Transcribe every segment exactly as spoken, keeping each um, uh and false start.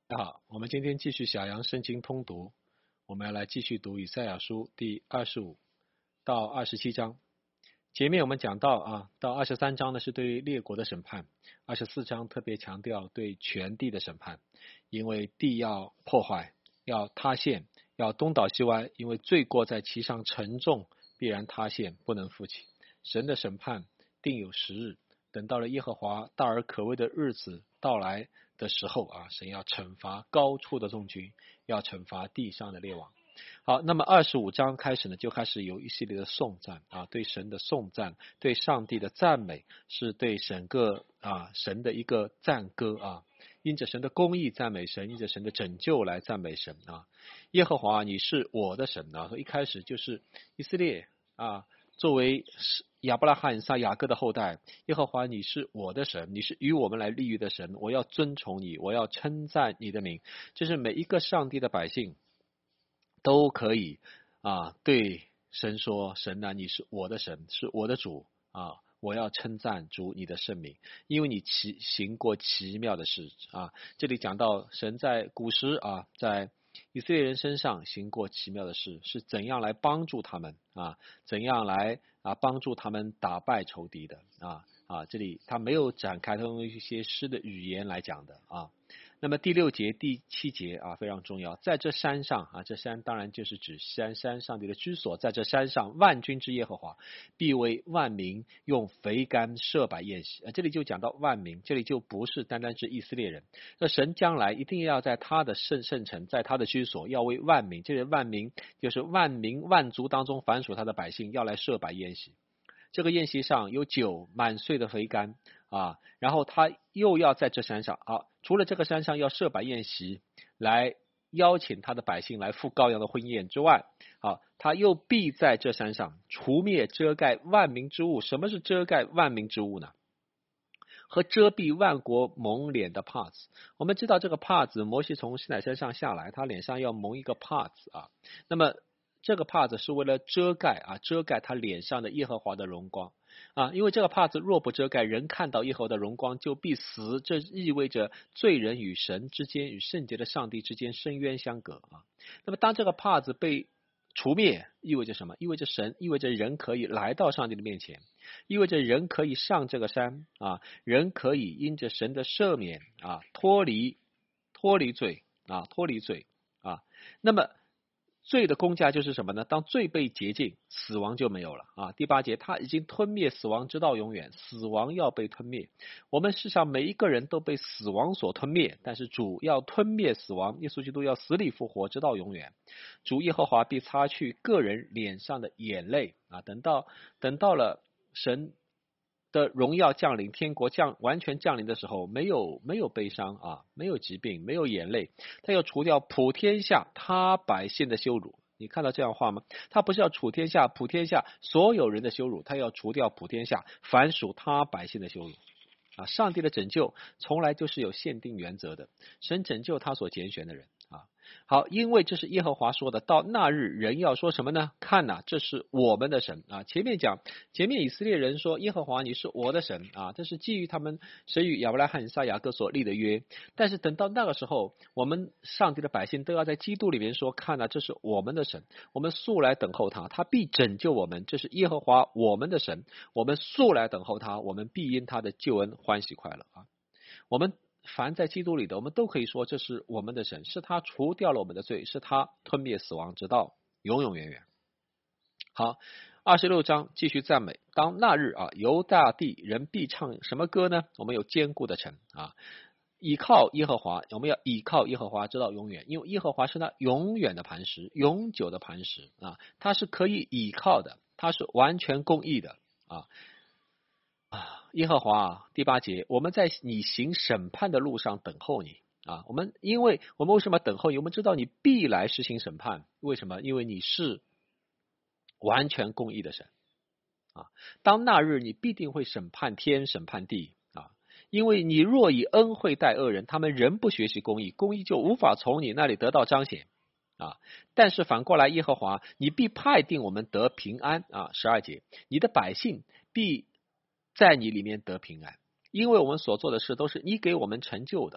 好，我们今天继续小羊圣经通读，我们要来继续读以赛亚书第二十五到二十七章。前面我们讲到啊，到二十三章呢是对于列国的审判，二十四章特别强调对全地的审判，因为地要破坏，要塌陷，要东倒西歪，因为罪过在其上沉重，必然塌陷，不能复起。神的审判定有时日，等到了耶和华大而可畏的日子到来的时候啊，神要惩罚高处的众军，要惩罚地上的列王。好，那么二十五章开始呢，就开始有一系列的颂赞啊，对神的颂赞，对上帝的赞美，是对整个啊神的一个赞歌啊，因着神的公义赞美神，因着神的拯救来赞美神啊。耶和华，你是我的神啊，一开始就是以色列啊，作为亚伯拉罕、以撒、雅各的后代，耶和华，你是我的神，你是与我们来立约的神，我要尊崇你，我要称赞你的名。这是每一个上帝的百姓都可以啊，对神说：神啊，你是我的神，是我的主啊，我要称赞主你的圣名，因为你奇行过奇妙的事啊。这里讲到神在古时啊，在以色列人身上行过奇妙的事，是怎样来帮助他们啊？怎样来啊帮助他们打败仇敌的啊啊？这里他没有展开，他用一些诗的语言来讲的啊。那么第六节、第七节啊非常重要，在这山上啊，这山当然就是指山山上帝的居所，在这山上，万军之耶和华必为万民用肥甘设摆宴席啊。这里就讲到万民，这里就不是单单是以色列人，那神将来一定要在他的圣圣城，在他的居所，要为万民，这些万民就是万民万族当中凡属他的百姓，要来设摆宴席。这个宴席上有酒满岁的肥甘啊，然后他又要在这山上啊，除了这个山上要设摆宴席来邀请他的百姓来赴羔羊的婚宴之外，啊，他又必在这山上除灭遮盖万民之物。什么是遮盖万民之物呢？和遮蔽万国蒙脸的帕子。我们知道这个帕子，摩西从西乃山上下来，他脸上要蒙一个帕子啊，那么这个帕子是为了遮盖啊，遮盖他脸上的耶和华的荣光啊，因为这个帕子若不遮盖，人看到耶和华的荣光就必死，这意味着罪人与神之间，与圣洁的上帝之间深渊相隔啊。那么当这个帕子被除灭，意味着什么？意味着神，意味着人可以来到上帝的面前，意味着人可以上这个山啊，人可以因着神的赦免啊，脱离脱离罪啊，脱离罪啊。那么罪的公价就是什么呢？当罪被洁净，死亡就没有了啊。第八节，他已经吞灭死亡，直到永远，死亡要被吞灭。我们世上每一个人都被死亡所吞灭，但是主要吞灭死亡，耶稣基督要死里复活，直到永远。主耶和华必擦去个人脸上的眼泪啊！等到等到了神的荣耀降临，天国降完全降临的时候，没有没有悲伤啊，没有疾病，没有眼泪，他要除掉普天下他百姓的羞辱。你看到这样话吗？他不是要除天下普天下所有人的羞辱，他要除掉普天下凡属他百姓的羞辱啊！上帝的拯救从来就是有限定原则的，神拯救他所拣选的人啊。好，因为这是耶和华说的，到那日人要说什么呢？看哪，这是我们的神啊！前面讲，前面以色列人说耶和华你是我的神啊，这是基于他们神与亚伯拉罕、以撒、雅各所立的约。但是等到那个时候，我们上帝的百姓都要在基督里面说，看哪，这是我们的神，我们素来等候他，他必拯救我们，这是耶和华我们的神，我们素来等候他，我们必因他的救恩欢喜快乐啊！我们凡在基督里的，我们都可以说这是我们的神，是他除掉了我们的罪，是他吞灭死亡，直到永永远远。好，二十六章继续赞美。当那日啊，犹大地人必唱什么歌呢？我们有坚固的城啊，倚靠耶和华，我们要倚靠耶和华直到永远，因为耶和华是那永远的磐石，永久的磐石啊，他是可以倚靠的，他是完全公义的啊。啊，耶和华啊，第八节，我们在你行审判的路上等候你啊。我们因为我们为什么等候你？我们知道你必来实行审判，为什么？因为你是完全公义的神啊。当那日你必定会审判天，审判地啊。因为你若以恩惠待恶人，他们仍不学习公义，公义就无法从你那里得到彰显啊。但是反过来，耶和华，你必派定我们得平安啊。十二节，你的百姓必在你里面得平安，因为我们所做的事都是你给我们成就的。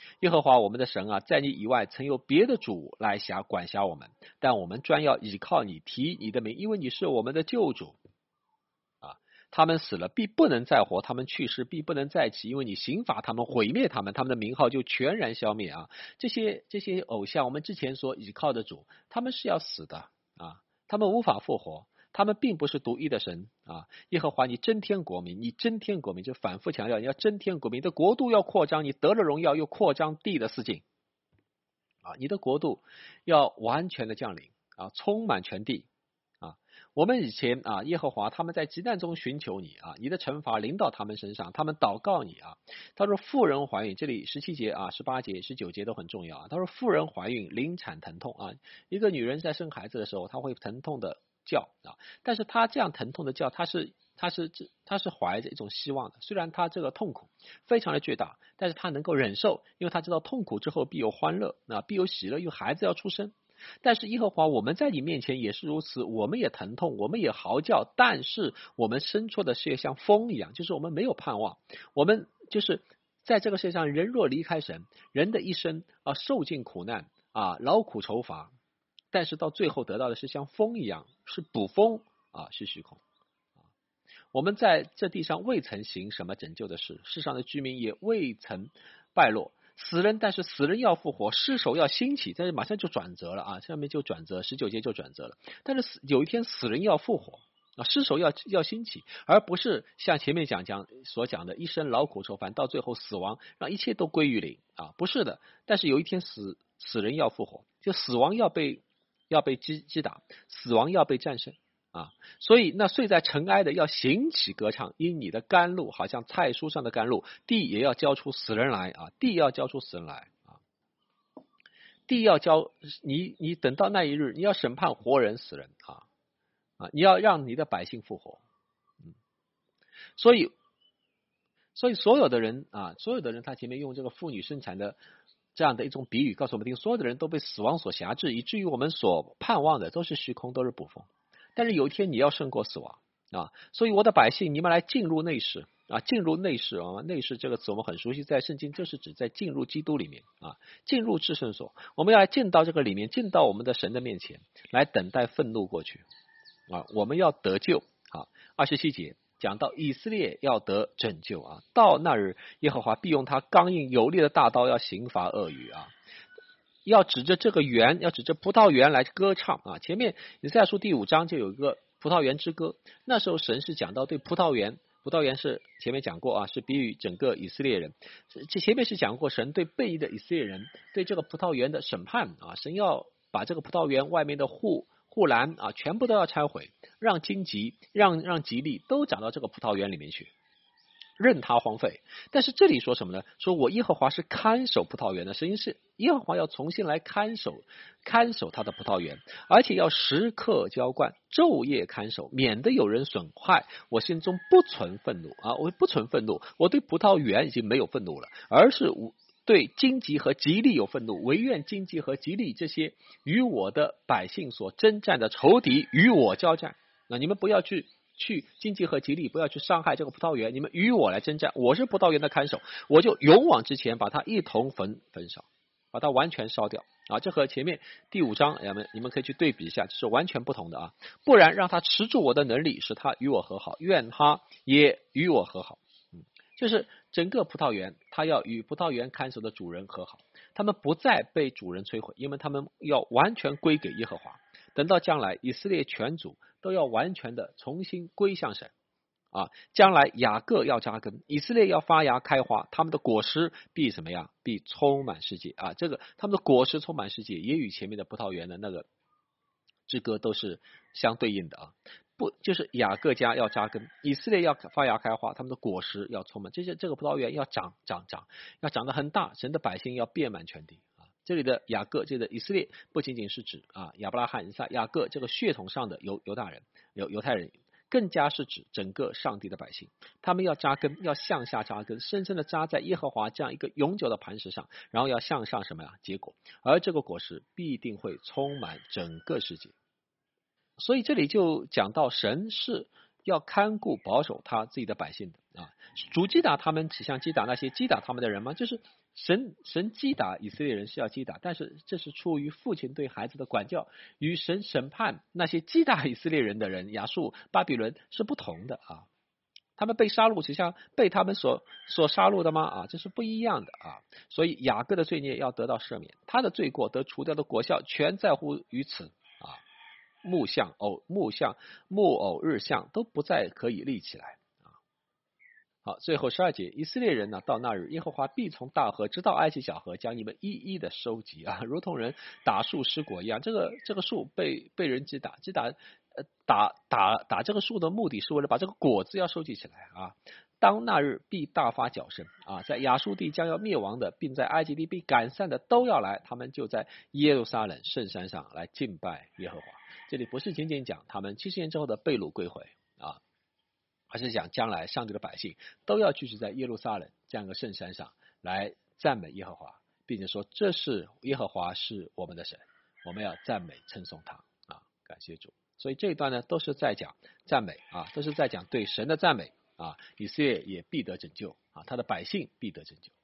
耶和华我们的神啊，在你以外曾有别的主来辖管辖我们，但我们专要倚靠你，提你的名，因为你是我们的救主。啊，他们死了必不能再活，他们去世必不能再起，因为你刑罚他们，毁灭他们，他们的名号就全然消灭啊。这些这些偶像，我们之前所倚靠的主，他们是要死的啊，他们无法复活。他们并不是独一的神啊！耶和华，你增添国民，你增添国民，就反复强调你要增添国民，你的国度要扩张，你得了荣耀又扩张地的四境啊！你的国度要完全的降临啊，充满全地啊！我们以前啊，耶和华他们在急难中寻求你啊，你的惩罚临到他们身上，他们祷告你啊。他说妇人怀孕，这里十七节啊、十八节、十九节都很重要啊。他说妇人怀孕临产疼痛啊，一个女人在生孩子的时候，她会疼痛的叫啊，但是他这样疼痛的叫，他是他是他是怀着一种希望的。虽然他这个痛苦非常的巨大，但是他能够忍受，因为他知道痛苦之后必有欢乐啊，必有喜乐，因为孩子要出生。但是耶和华，我们在你面前也是如此，我们也疼痛，我们也嚎叫，但是我们生出的是像风一样，就是我们没有盼望，我们就是在这个世界上，人若离开神，人的一生啊受尽苦难啊劳苦愁乏。但是到最后得到的是像风一样，是捕风啊，是虚空。我们在这地上未曾行什么拯救的事，世上的居民也未曾败落。死人，但是死人要复活，尸首要兴起，但是马上就转折了啊，下面就转折，十九节就转折了。但是有一天死人要复活啊，尸首要要兴起，而不是像前面讲讲所讲的一生劳苦愁烦，到最后死亡让一切都归于零啊，不是的。但是有一天死死人要复活，就死亡要被。要被击击打，死亡要被战胜啊！所以那睡在尘埃的要醒起歌唱，因你的甘露好像菜蔬上的甘露，地也要交出死人来啊！地要交出死人来啊！地要交你，你等到那一日，你要审判活人死人啊啊！你要让你的百姓复活，嗯，所以所以所有的人啊，所有的人，他前面用这个妇女生产的。这样的一种比喻告诉我们听，所有的人都被死亡所辖制，以至于我们所盼望的都是虚空，都是捕风。但是有一天你要胜过死亡啊！所以我的百姓，你们来进入内室啊，进入内室啊，内室这个词我们很熟悉，在圣经就是指在进入基督里面啊，进入至圣所，我们要来进到这个里面，进到我们的神的面前，来等待愤怒过去啊，我们要得救啊。二十七节。讲到以色列要得拯救啊，到那日耶和华必用他刚硬有力的大刀要刑罚恶语啊，要指着这个园，要指着葡萄园来歌唱啊。前面以赛亚书第五章就有一个葡萄园之歌，那时候神是讲到对葡萄园，葡萄园是前面讲过啊，是比喻整个以色列人。这前面是讲过神对背义的以色列人对这个葡萄园的审判啊，神要把这个葡萄园外面的户。护栏啊，全部都要拆毁，让荆棘、让让吉利都长到这个葡萄园里面去，任它荒废。但是这里说什么呢？说我耶和华是看守葡萄园的，实际是耶和华要重新来看守、看守他的葡萄园，而且要时刻浇灌，昼夜看守，免得有人损坏。我心中不存愤怒啊，我不存愤怒，我对葡萄园已经没有愤怒了，而是我。对荆棘和吉利有愤怒，惟愿荆棘和吉利这些与我的百姓所征战的仇敌与我交战。那你们不要去去荆棘和吉利，不要去伤害这个葡萄园，你们与我来征战。我是葡萄园的看守，我就勇往直前，把它一同焚焚烧，把它完全烧掉啊！这和前面第五章，你们你们可以去对比一下，这是完全不同的啊！不然让他持住我的能力，使他与我和好，愿他也与我和好。嗯，就是整个葡萄园，他要与葡萄园看守的主人和好，他们不再被主人摧毁，因为他们要完全归给耶和华。等到将来，以色列全族都要完全的重新归向神啊！将来雅各要扎根，以色列要发芽开花，他们的果实必什么样？必充满世界啊！这个他们的果实充满世界，也与前面的葡萄园的那个之歌都是相对应的啊。不，就是雅各家要扎根，以色列要发芽开花，他们的果实要充满，这些这个葡萄园要长长长，要长得很大，神的百姓要遍满全地啊！这里的雅各，这里的以色列，不仅仅是指啊亚伯拉罕、以撒、雅各这个血统上的犹犹大人、犹犹太人，更加是指整个上帝的百姓，他们要扎根，要向下扎根，深深的扎在耶和华这样一个永久的磐石上，然后要向上什么呀？结果，而这个果实必定会充满整个世界。所以这里就讲到神是要看顾保守他自己的百姓的啊。主击打他们，只像击打那些击打他们的人吗？就是神神击打以色列人是要击打，但是这是出于父亲对孩子的管教，与神审判那些击打以色列人的人，亚述、巴比伦是不同的啊。他们被杀戮，只像被他们所所杀戮的吗？啊，这是不一样的啊。所以雅各的罪孽要得到赦免，他的罪过得除掉的果效，全在乎于此啊。木像、偶木像、木偶、日像都不再可以立起来啊。好，最后十二节，以色列人呢，到那日，耶和华必从大河直到埃及小河，将你们一一的收集啊，如同人打树失果一样。这个这个树被被人击打，击打。呃，打打打这个树的目的是为了把这个果子要收集起来啊。当那日必大发脚声啊，在亚述地将要灭亡的，并在埃及地被赶散的都要来，他们就在耶路撒冷圣山上来敬拜耶和华。这里不是仅仅讲他们七十年之后的被掳归回啊，而是讲将来上帝的百姓都要聚集在耶路撒冷这样一个圣山上来赞美耶和华，并且说这是耶和华是我们的神，我们要赞美称颂他啊，感谢主。所以这一段呢，都是在讲赞美啊，都是在讲对神的赞美啊，以色列也必得拯救啊，他的百姓必得拯救。